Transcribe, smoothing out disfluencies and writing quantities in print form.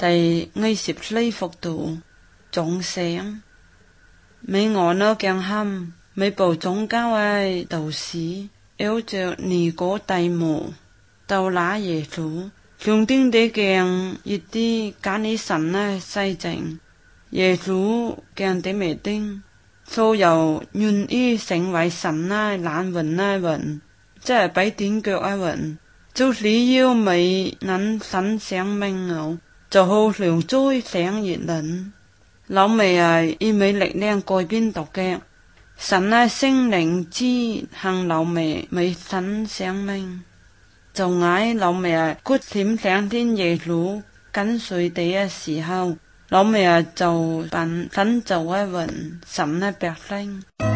第24幅圖總相，美我呢講喊美部宗教嘅導師，有着尼哥底母，到那耶穌，上頂地講一啲假你神嘅細證，耶穌講啲咩定，所有願意成為神嘅難運嘅運，即係擺頂腳嘅運，就是要美能神生命哦。就好像最想熱人，老美以美力量改變獨嘅，神聖靈之行老美神生命，就嗌老美決心相信耶穌跟隨地嘅時候，老美就扮神造嘅運，神嘅百姓。